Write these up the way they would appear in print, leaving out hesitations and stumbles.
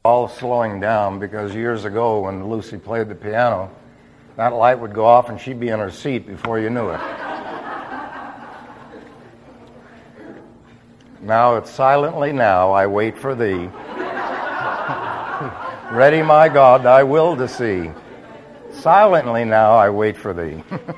all slowing down because years ago when Lucy played the piano, that light would go off and she'd be in her seat before you knew it. Now it's silently now I wait for thee. Ready, my God, thy will to see. Silently now I wait for thee.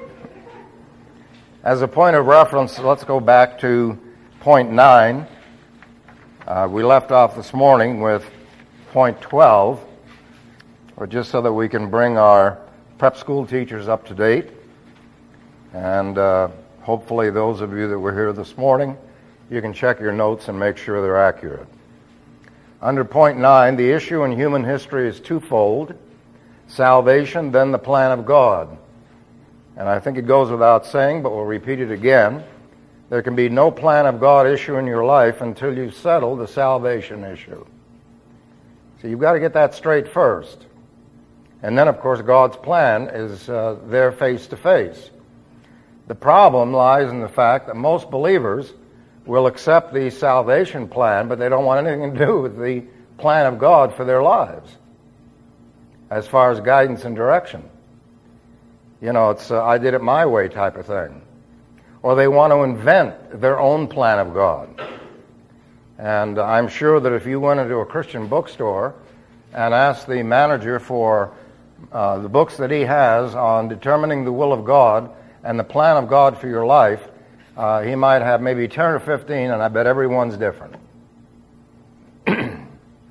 As a point of reference, let's go back to point 9. We left off this morning with point 12, or just so that we can bring our prep school teachers up to date. And hopefully those of you that were here this morning, you can check your notes and make sure they're accurate. Under point 9, the issue in human history is twofold: salvation, then the plan of God. And I think it goes without saying, but we'll repeat it again. There can be no plan of God issue in your life until you settle the salvation issue. So you've got to get that straight first. And then, of course, God's plan is there face to face. The problem lies in the fact that most believers will accept the salvation plan, but they don't want anything to do with the plan of God for their lives as far as guidance and direction. You know, it's I did it my way type of thing. Or they want to invent their own plan of God. And I'm sure that if you went into a Christian bookstore and asked the manager for the books that he has on determining the will of God and the plan of God for your life, he might have maybe 10 or 15, and I bet everyone's different. And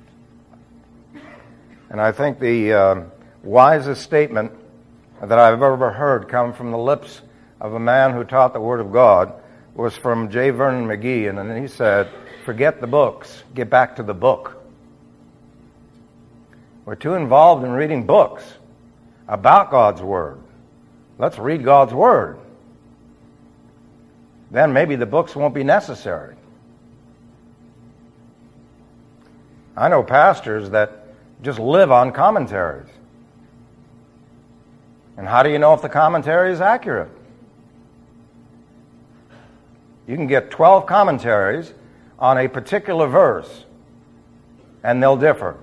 I think the wisest statement that I've ever heard come from the lips of a man who taught the Word of God was from J. Vernon McGee, and he said, "Forget the books, get back to the book." We're too involved in reading books about God's Word. Let's read God's Word. Then maybe the books won't be necessary. I know pastors that just live on commentaries. And how do you know if the commentary is accurate? You can get 12 commentaries on a particular verse, and they'll differ.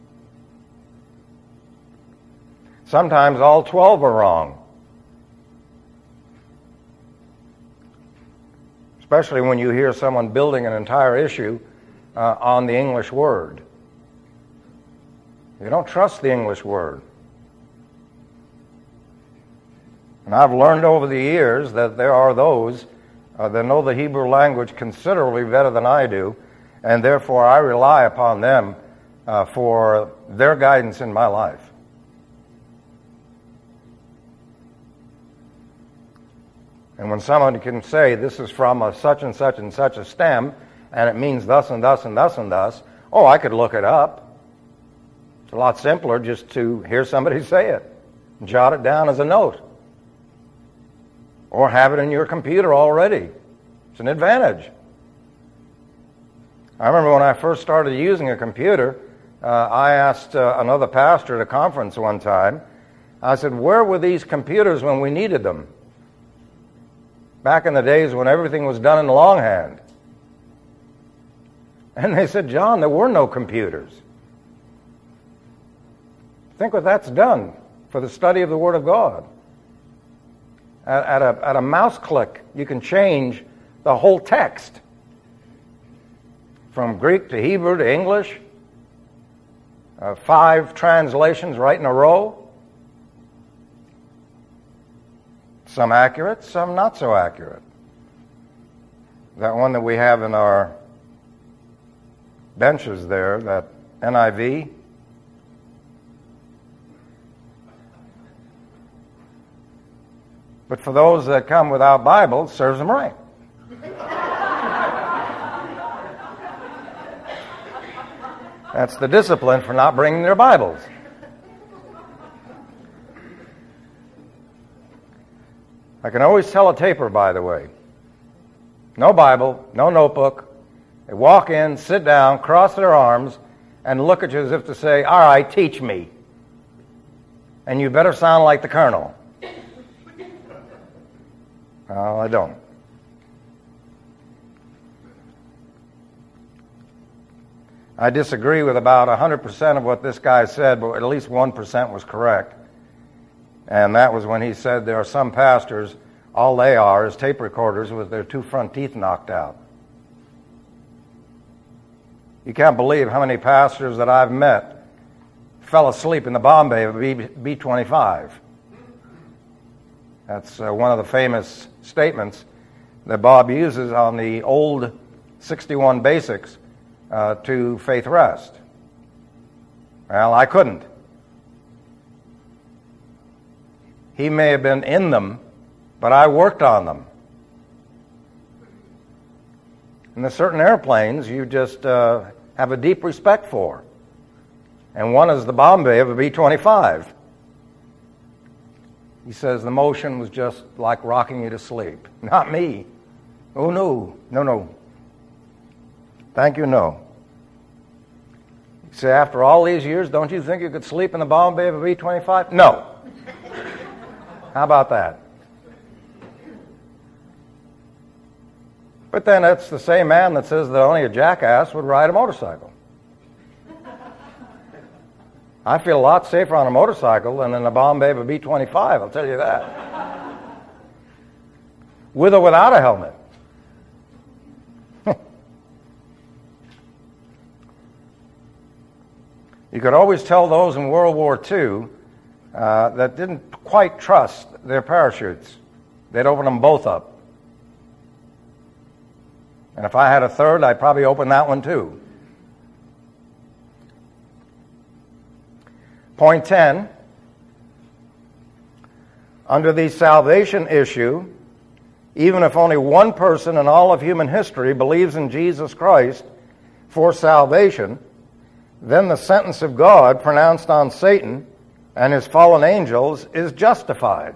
Sometimes all 12 are wrong. Especially when you hear someone building an entire issue on the English word. You don't trust the English word. And I've learned over the years that there are those that know the Hebrew language considerably better than I do, and therefore I rely upon them for their guidance in my life. And when someone can say, this is from a such and such and such a stem, and it means thus and thus and thus and thus, oh, I could look it up. It's a lot simpler just to hear somebody say it, and jot it down as a note. Or have it in your computer already. It's an advantage. I remember when I first started using a computer, I asked another pastor at a conference one time, I said, where were these computers when we needed them? Back in the days when everything was done in longhand. And they said, John, there were no computers. Think what that's done for the study of the Word of God. At a mouse click, you can change the whole text from Greek to Hebrew to English. 5 translations right in a row. Some accurate, some not so accurate. That one that we have in our benches there, that NIV, but for those that come without Bibles, serves them right. That's the discipline for not bringing their Bibles. I can always tell a taper, by the way. No Bible, no notebook. They walk in, sit down, cross their arms, and look at you as if to say, all right, teach me. And you better sound like the colonel. No, I don't. I disagree with about 100% of what this guy said, but at least 1% was correct. And that was when he said there are some pastors, all they are is tape recorders with their 2 front teeth knocked out. You can't believe how many pastors that I've met fell asleep in the bomb bay of a B-25. That's one of the famous statements that Bob uses on the old 61 Basics to Faith Rest. Well, I couldn't. He may have been in them, but I worked on them. And there's certain airplanes you just have a deep respect for. And one is the bomb bay of a B-25. He says the motion was just like rocking you to sleep. Not me. Oh, no. No. Thank you, no. You say, after all these years, don't you think you could sleep in the bomb bay of a B-25? No. How about that? But then it's the same man that says that only a jackass would ride a motorcycle. I feel a lot safer on a motorcycle than in a bomb bay of a B-25, I'll tell you that. With or without a helmet. You could always tell those in World War II that didn't quite trust their parachutes. They'd open them both up. And if I had a third, I'd probably open that one too. Point 10, under the salvation issue, even if only one person in all of human history believes in Jesus Christ for salvation, then the sentence of God pronounced on Satan and his fallen angels is justified.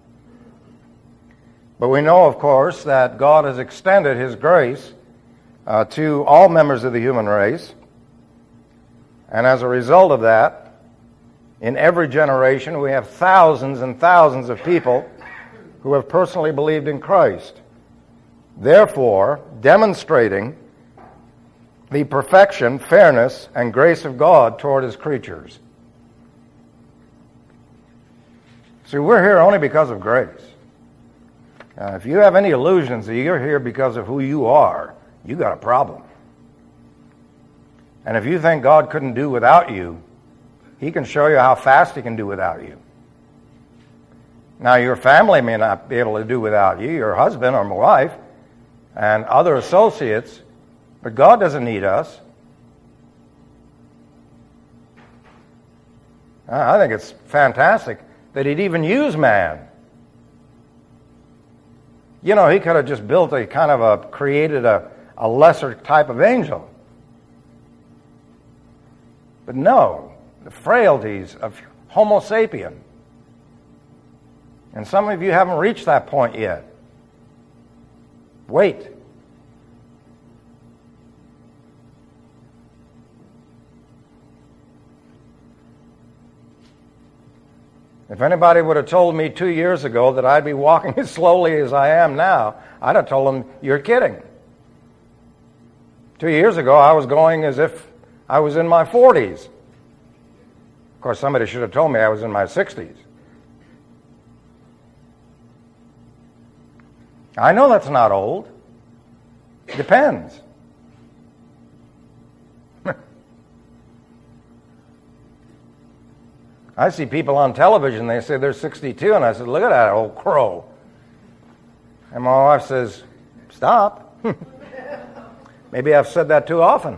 But we know, of course, that God has extended his grace to all members of the human race. And as a result of that, in every generation, we have thousands and thousands of people who have personally believed in Christ, therefore demonstrating the perfection, fairness, and grace of God toward his creatures. See, we're here only because of grace. If you have any illusions that you're here because of who you are, you got a problem. And if you think God couldn't do without you, he can show you how fast he can do without you. Now, your family may not be able to do without you, your husband or wife, and other associates, but God doesn't need us. I think it's fantastic that he'd even use man. You know, he could have just built created a lesser type of angel. But no, the frailties of Homo sapien. And some of you haven't reached that point yet. Wait. If anybody would have told me 2 years ago that I'd be walking as slowly as I am now, I'd have told them, you're kidding. 2 years ago, I was going as if I was in my 40s. Of course, somebody should have told me I was in my 60s. I know that's not old. It depends. I see people on television, they say they're 62, and I said, look at that old crow. And my wife says, stop. Maybe I've said that too often.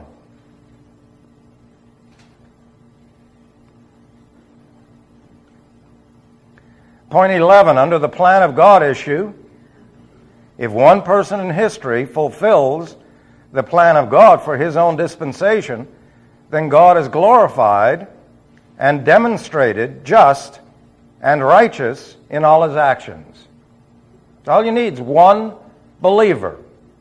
Point 11, under the plan of God issue, if one person in history fulfills the plan of God for his own dispensation, then God is glorified and demonstrated just and righteous in all his actions. All you need is one believer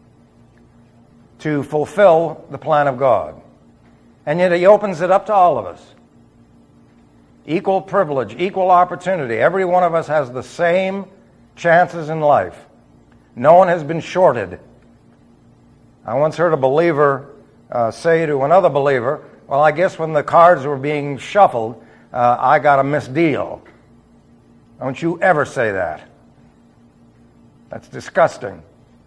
to fulfill the plan of God. And yet he opens it up to all of us. Equal privilege, equal opportunity. Every one of us has the same chances in life. No one has been shorted. I once heard a believer say to another believer, well, I guess when the cards were being shuffled, I got a misdeal. Don't you ever say that. That's disgusting.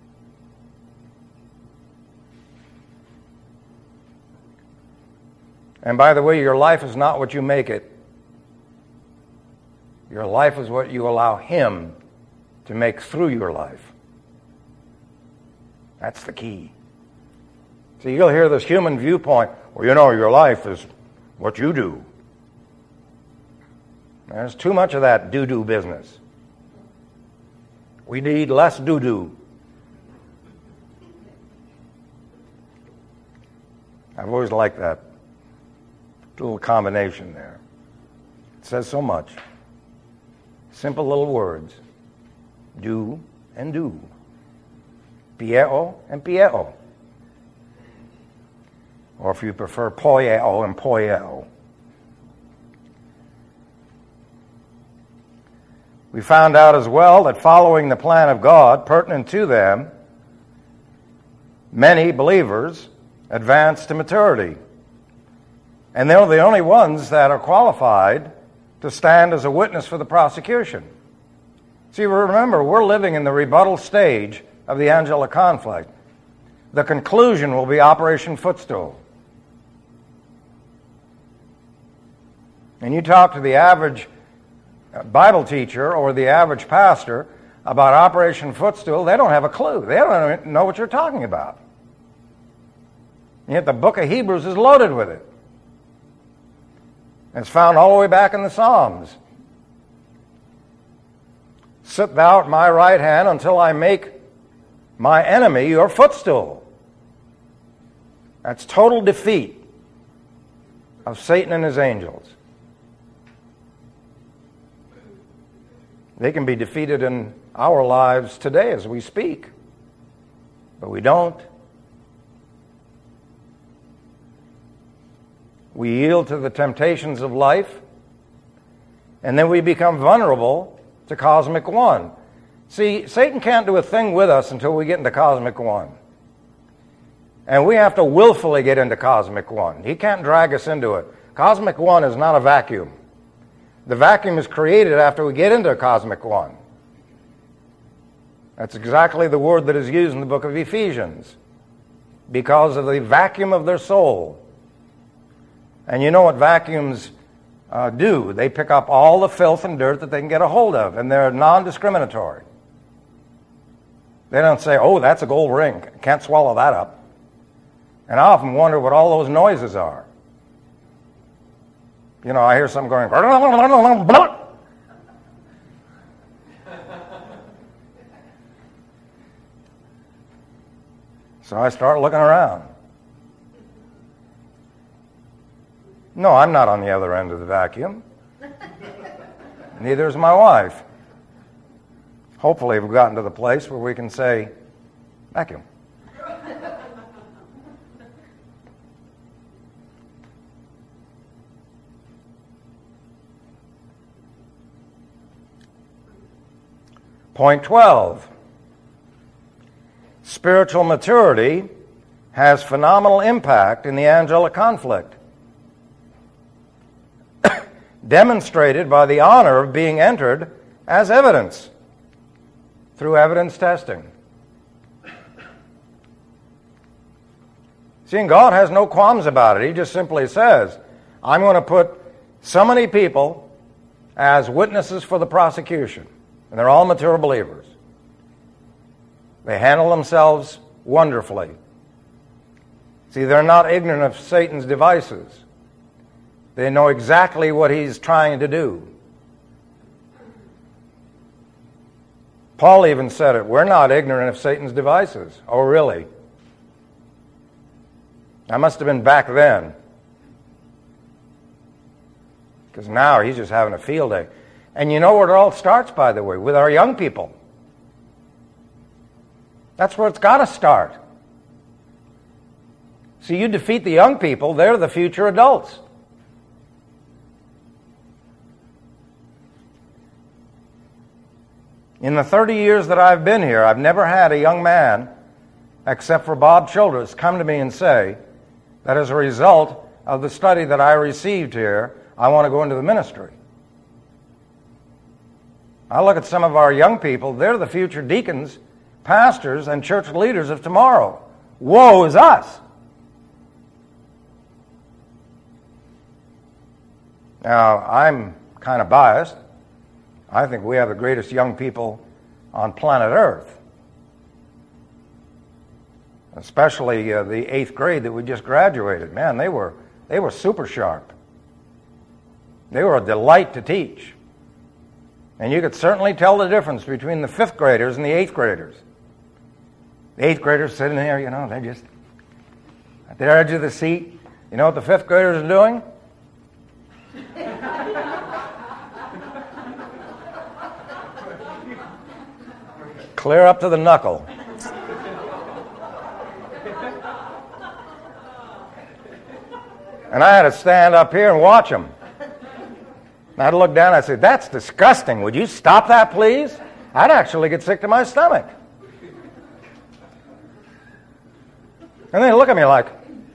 And by the way, your life is not what you make it. Your life is what you allow Him to make through your life. That's the key. So you'll hear this human viewpoint, well, you know, your life is what you do. There's too much of that do-do business. We need less do-do. I've always liked that little combination there. It says so much. Simple little words. Do and do. Pieo and pieo. Or if you prefer, poieo and poieo. We found out as well that following the plan of God pertinent to them, many believers advance to maturity. And they're the only ones that are qualified to stand as a witness for the prosecution. See, remember, we're living in the rebuttal stage of the angelic conflict. The conclusion will be Operation Footstool. And you talk to the average Bible teacher or the average pastor about Operation Footstool, they don't have a clue. They don't know what you're talking about. And yet the book of Hebrews is loaded with it. It's found all the way back in the Psalms. Sit thou at my right hand until I make my enemy your footstool. That's total defeat of Satan and his angels. They can be defeated in our lives today as we speak, but we don't. We yield to the temptations of life, and then we become vulnerable to Cosmic One. See, Satan can't do a thing with us until we get into Cosmic One. And we have to willfully get into Cosmic One. He can't drag us into it. Cosmic One is not a vacuum. The vacuum is created after we get into Cosmic One. That's exactly the word that is used in the book of Ephesians. Because of the vacuum of their soul. And you know what vacuums do? They pick up all the filth and dirt that they can get a hold of, and they're non-discriminatory. They don't say, oh, that's a gold ring. Can't swallow that up. And I often wonder what all those noises are. You know, I hear something going, so I start looking around. No, I'm not on the other end of the vacuum. Neither is my wife. Hopefully we've gotten to the place where we can say, vacuum. Point 12. Spiritual maturity has phenomenal impact in the angelic conflict. Demonstrated by the honor of being entered as evidence through evidence testing. See, and God has no qualms about it. He just simply says, I'm going to put so many people as witnesses for the prosecution. And they're all mature believers. They handle themselves wonderfully. See, they're not ignorant of Satan's devices. They know exactly what he's trying to do. Paul even said it, we're not ignorant of Satan's devices. Oh, really? That must have been back then. Because now he's just having a field day. And you know where it all starts, by the way, with our young people. That's where it's got to start. See, you defeat the young people, they're the future adults. In the 30 years that I've been here, I've never had a young man, except for Bob Childress, come to me and say, that as a result of the study that I received here, I want to go into the ministry. I look at some of our young people, they're the future deacons, pastors, and church leaders of tomorrow. Woe is us. Now, I'm kind of biased. I think we have the greatest young people on planet Earth, especially the 8th grade that we just graduated. Man, they were super sharp. They were a delight to teach. And you could certainly tell the difference between the 5th graders and the 8th graders. The 8th graders sitting there, they're just at the edge of the seat. You know what the 5th graders are doing? Clear up to the knuckle. And I had to stand up here and watch them. And I'd look down and I'd say, that's disgusting. Would you stop that, please? I'd actually get sick to my stomach. And they look at me like,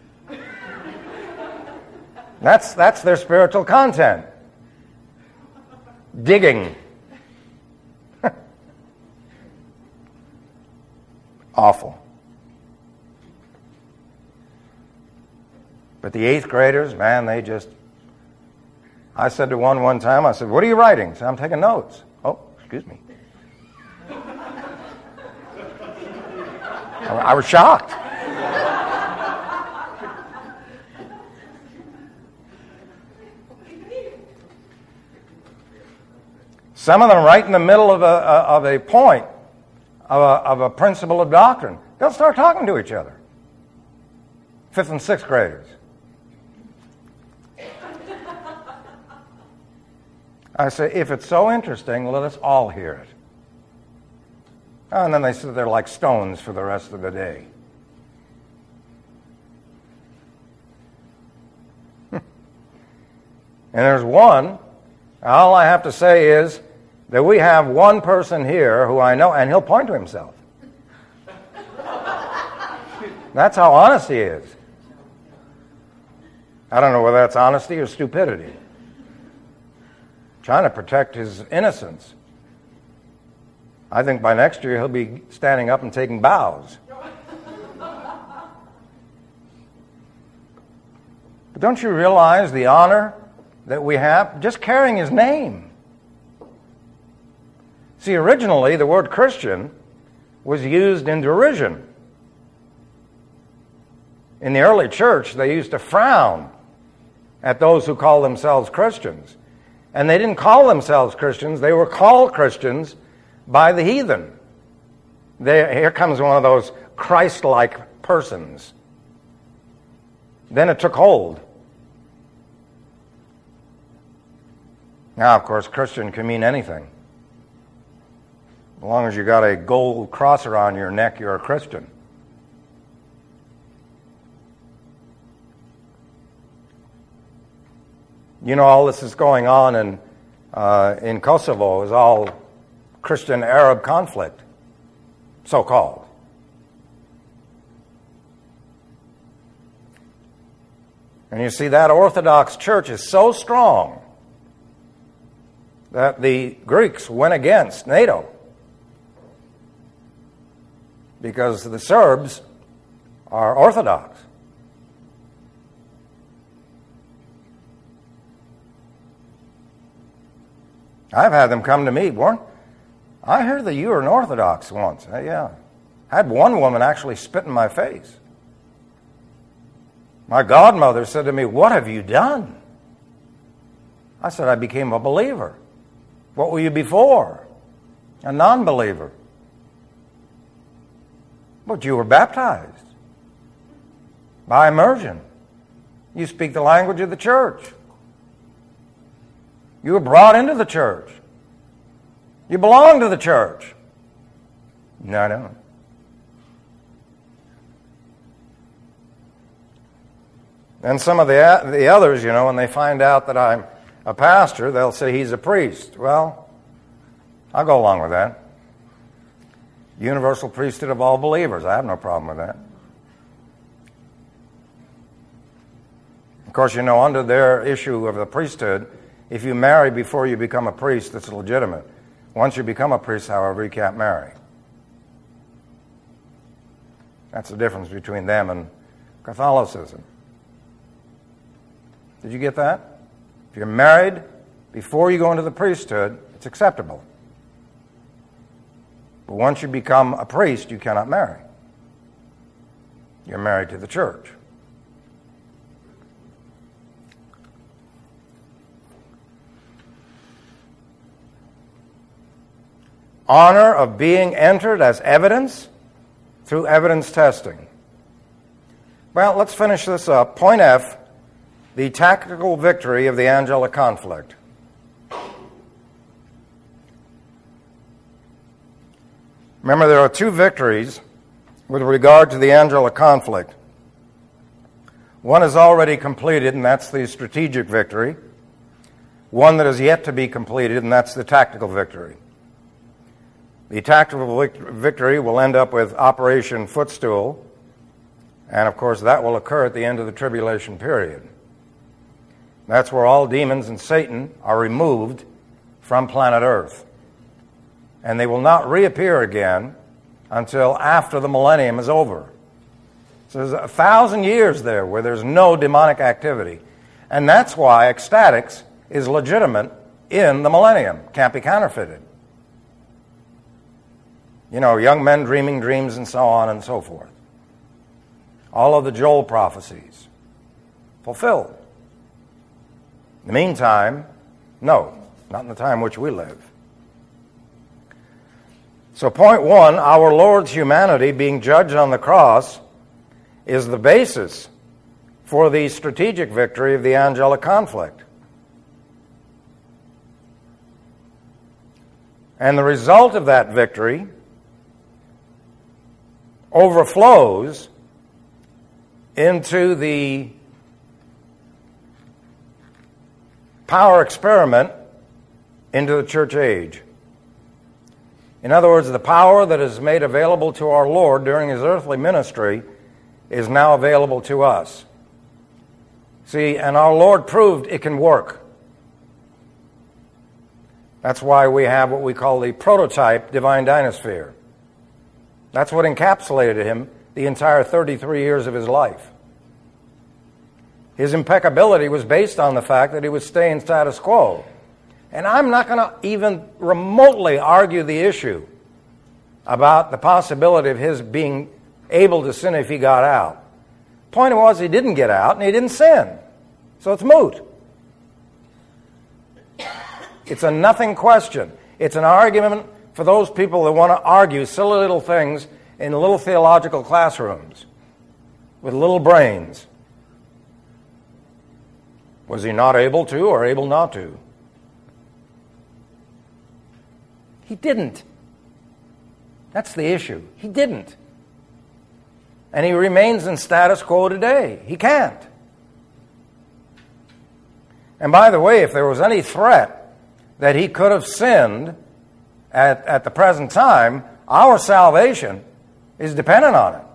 that's their spiritual content. Digging. Awful. But the 8th graders, man, I said to one time, I said, what are you writing? He said, I'm taking notes. Oh, excuse me. I was shocked. Some of them right in the middle of a point, of a principle of doctrine, they'll start talking to each other. 5th and 6th graders. I say, if it's so interesting, let us all hear it. And then they sit there like stones for the rest of the day. And there's one, all I have to say is that we have one person here who I know, and he'll point to himself. That's how honest he is. I don't know whether that's honesty or stupidity. Trying to protect his innocence. I think by next year he'll be standing up and taking bows. But don't you realize the honor that we have just carrying his name? See, originally the word Christian was used in derision. In the early church, they used to frown at those who called themselves Christians. And they didn't call themselves Christians, they were called Christians by the heathen. Here comes one of those Christ-like persons. Then it took hold. Now, of course, Christian can mean anything. As long as you got a gold cross around your neck, you're a Christian. You know, all this is going on in Kosovo is all Christian-Arab conflict, so-called. And you see, that Orthodox Church is so strong that the Greeks went against NATO because the Serbs are Orthodox. I've had them come to me, Warren, I heard that you were an Orthodox once. Yeah. I had one woman actually spit in my face. My godmother said to me, what have you done? I said, I became a believer. What were you before? A non-believer. But you were baptized by immersion. You speak the language of the church. You were brought into the church. You belong to the church. No. And some of the others, when they find out that I'm a pastor, they'll say he's a priest. Well, I'll go along with that. Universal priesthood of all believers. I have no problem with that. Of course, you know, under their issue of the priesthood, if you marry before you become a priest, it's legitimate. Once you become a priest, however, you can't marry. That's the difference between them and Catholicism. Did you get that? If you're married before you go into the priesthood, it's acceptable. But once you become a priest, you cannot marry. You're married to the church. Honor of being entered as evidence through evidence testing. Well, let's finish this up. Point F, the tactical victory of the angelic conflict. Remember, there are two victories with regard to the angelic conflict. One is already completed, and that's the strategic victory. One that is yet to be completed, and that's the tactical victory. The tactical victory will end up with Operation Footstool, and of course that will occur at the end of the tribulation period. That's where all demons and Satan are removed from planet Earth. And they will not reappear again until after the millennium is over. So there's 1,000 years there where there's no demonic activity. And that's why ecstatics is legitimate in the millennium. Can't be counterfeited. You know, young men dreaming dreams and so on and so forth. All of the Joel prophecies fulfilled. In the meantime, no, not in the time which we live. So point one, our Lord's humanity being judged on the cross is the basis for the strategic victory of the angelic conflict. And the result of that victory overflows into the power experiment into the church age. In other words, the power that is made available to our Lord during his earthly ministry is now available to us. See, and our Lord proved it can work. That's why we have what we call the prototype divine dynasphere. That's what encapsulated him the entire 33 years of his life. His impeccability was based on the fact that he was staying status quo. And I'm not going to even remotely argue the issue about the possibility of his being able to sin if he got out. Point was, he didn't get out and he didn't sin. So it's moot. It's a nothing question. It's an argument for those people that want to argue silly little things in little theological classrooms with little brains. Was he not able to or able not to? He didn't. That's the issue. He didn't. And he remains in status quo today. He can't. And by the way, if there was any threat that he could have sinned at the present time, our salvation is dependent on it.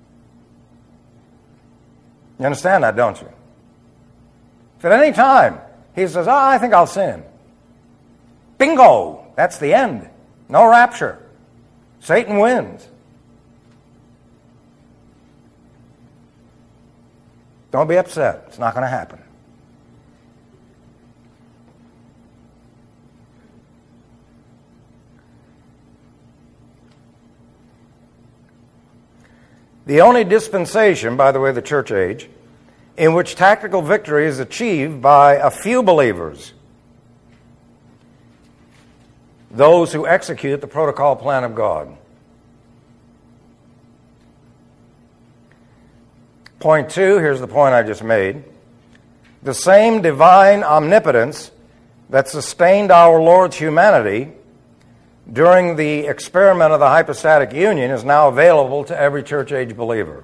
You understand that, don't you? If at any time he says, I think I'll sin. Bingo! That's the end. No rapture. Satan wins. Don't be upset. It's not going to happen. The only dispensation, by the way, the church age, in which tactical victory is achieved by a few believers, those who execute the protocol plan of God. Point two, here's the point I just made. The same divine omnipotence that sustained our Lord's humanity during the experiment of the hypostatic union is now available to every church age believer.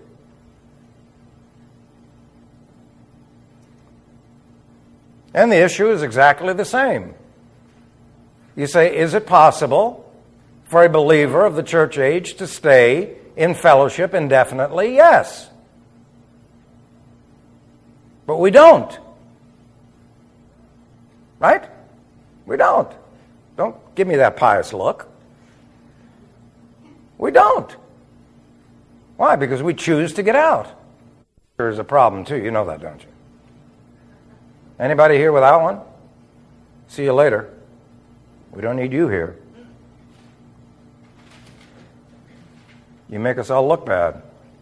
And the issue is exactly the same. You say, is it possible for a believer of the church age to stay in fellowship indefinitely? Yes. But we don't. Right? We don't. Don't give me that pious look. We don't. Why? Because we choose to get out. There's a problem too. You know that, don't you? Anybody here without one? See you later. We don't need you here. You make us all look bad.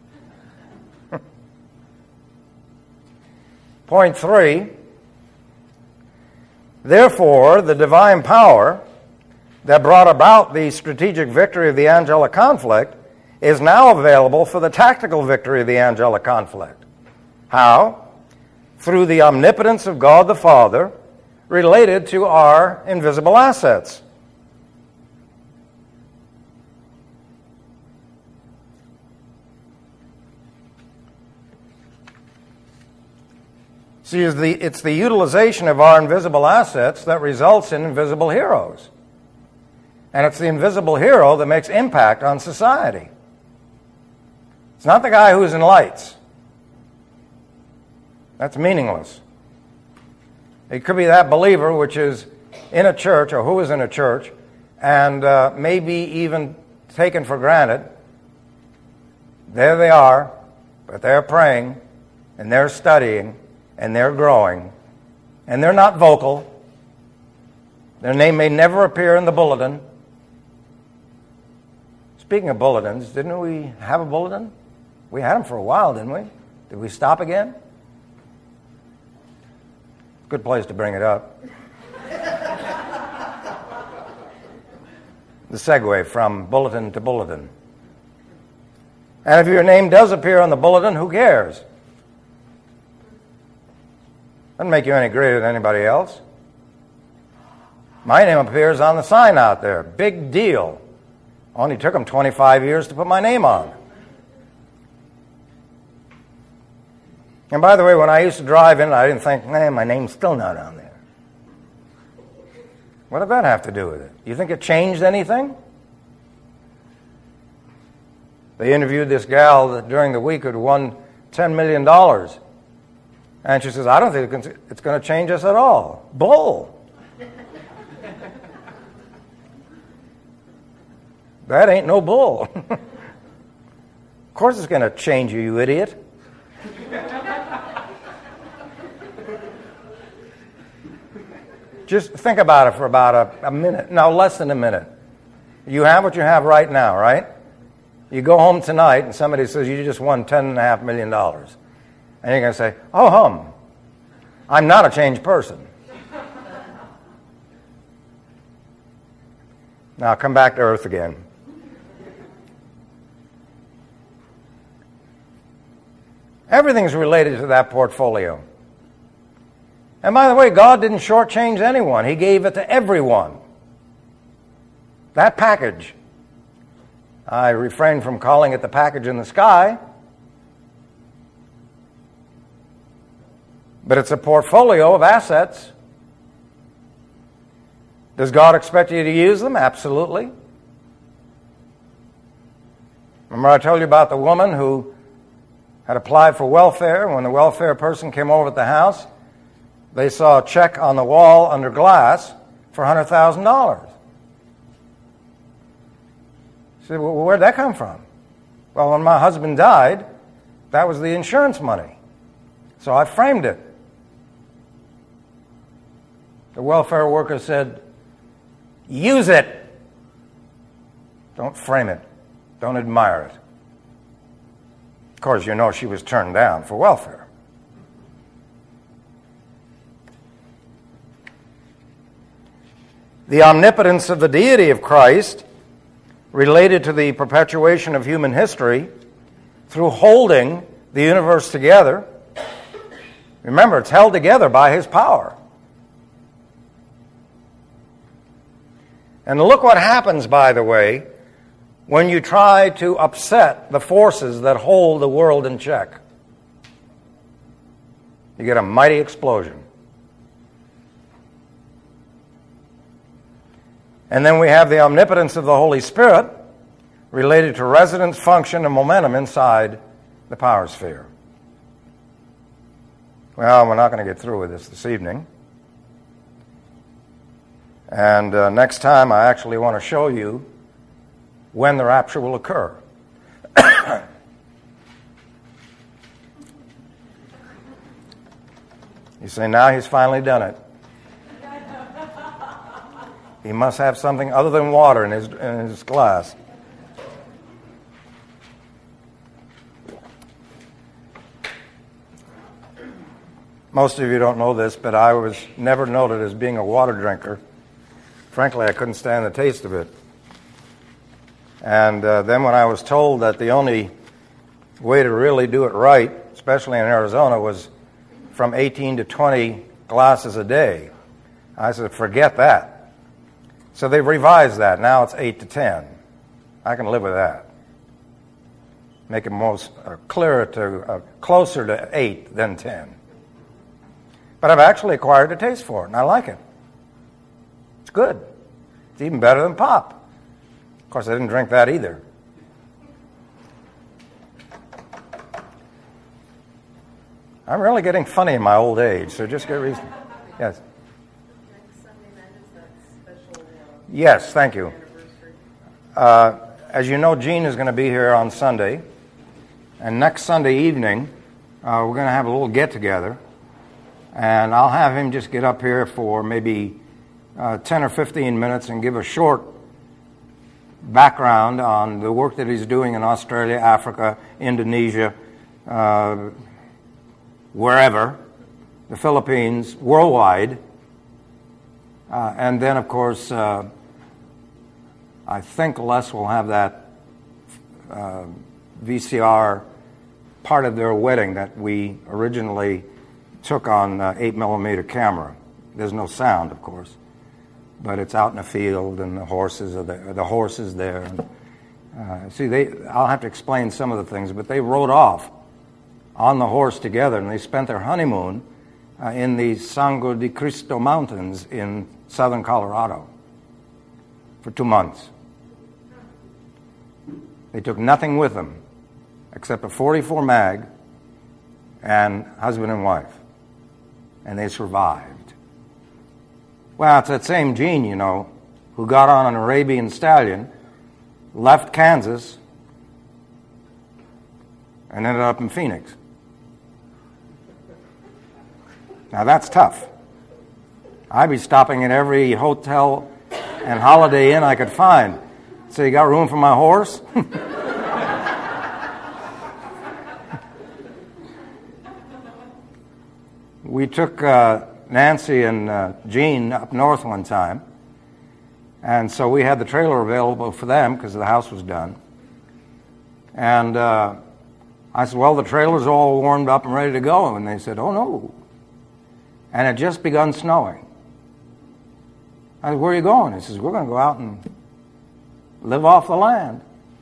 Point 3. Therefore, the divine power that brought about the strategic victory of the angelic conflict is now available for the tactical victory of the angelic conflict. How? Through the omnipotence of God the Father related to our invisible assets. See, it's the utilization of our invisible assets that results in invisible heroes. And it's the invisible hero that makes impact on society. It's not the guy who's in lights. That's meaningless. It could be that believer which is in a church or who is in a church and maybe even taken for granted. There they are, but they're praying and they're studying and they're growing and they're not vocal. Their name may never appear in the bulletin. Speaking of bulletins, didn't we have a bulletin? We had them for a while, didn't we? Did we stop again? Good place to bring it up. The segue from bulletin to bulletin. And if your name does appear on the bulletin, who cares? Doesn't make you any greater than anybody else. My name appears on the sign out there. Big deal. Only took them 25 years to put my name on. And by the way, when I used to drive in, I didn't think, man, my name's still not on there. What did that have to do with it? You think it changed anything? They interviewed this gal that during the week had won $10 million. And she says, I don't think it's going to change us at all. Bull. That ain't no bull. Of course it's going to change you, you idiot. Just think about it for about a minute. No, less than a minute. You have what you have right now, right? You go home tonight and somebody says you just won $10.5 million. And you're going to say, oh, I'm not a changed person. Now come back to earth again. Everything's related to that portfolio. And by the way, God didn't shortchange anyone. He gave it to everyone. That package. I refrain from calling it the package in the sky. But it's a portfolio of assets. Does God expect you to use them? Absolutely. Remember I told you about the woman who had applied for welfare. When the welfare person came over at the house, they saw a check on the wall under glass for $100,000. She said, well, where'd that come from? Well, when my husband died, that was the insurance money. So I framed it. The welfare worker said, use it. Don't frame it. Don't admire it. Of course, you know she was turned down for welfare. The omnipotence of the deity of Christ related to the perpetuation of human history through holding the universe together. Remember, it's held together by His power. And look what happens, by the way, when you try to upset the forces that hold the world in check. You get a mighty explosion. And then we have the omnipotence of the Holy Spirit related to residence, function, and momentum inside the power sphere. Well, we're not going to get through with this evening. And next time I actually want to show you when the rapture will occur. You say, now he's finally done it. He must have something other than water in his glass. Most of you don't know this, but I was never noted as being a water drinker. Frankly, I couldn't stand the taste of it. And then when I was told that the only way to really do it right, especially in Arizona, was from 18 to 20 glasses a day, I said, forget that. So they've revised that. Now it's 8 to 10. I can live with that. Make it closer to 8 than 10. But I've actually acquired a taste for it, and I like it. It's good. It's even better than pop. Of course, I didn't drink that either. I'm really getting funny in my old age, so just get reason. Yes. Next Sunday night is that special Yes, thank you. anniversary. As you know, Gene is going to be here on Sunday, and next Sunday evening, we're going to have a little get-together, and I'll have him just get up here for maybe 10 or 15 minutes and give a short background on the work that he's doing in Australia, Africa, Indonesia, wherever, the Philippines, worldwide. And then, of course, I think Les will have that VCR part of their wedding that we originally took on 8mm camera. There's no sound, of course, but it's out in the field, and the horses are there. The horse is there. I'll have to explain some of the things, but they rode off on the horse together, and they spent their honeymoon in the Sangre de Cristo Mountains in southern Colorado for 2 months. They took nothing with them except a .44 mag and husband and wife, and they survived. Well, it's that same Gene, you know, who got on an Arabian stallion, left Kansas, and ended up in Phoenix. Now that's tough. I'd be stopping at every hotel and Holiday Inn I could find. So you got room for my horse? We took Nancy and Gene up north one time, and so we had the trailer available for them because the house was done. And I said, well, the trailer's all warmed up and ready to go. And they said, oh, no. And it just begun snowing. I said, where are you going? He says, we're going to go out and live off the land.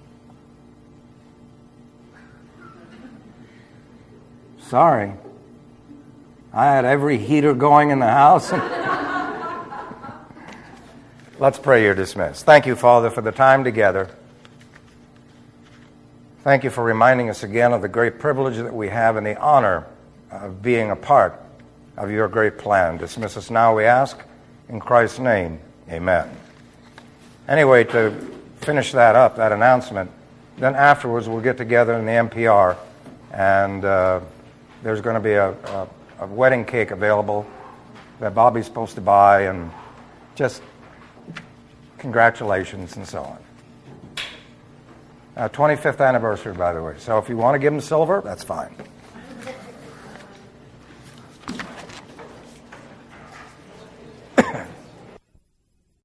Sorry. I had every heater going in the house. Let's pray. You're dismissed. Thank you, Father, for the time together. Thank you for reminding us again of the great privilege that we have and the honor of being a part of your great plan. Dismiss us now, we ask, in Christ's name. Amen. Anyway, to finish that up, that announcement, then afterwards we'll get together in the MPR, and there's going to be a wedding cake available that Bobby's supposed to buy, and just congratulations and so on. 25th anniversary, by the way. So if you want to give him silver, that's fine.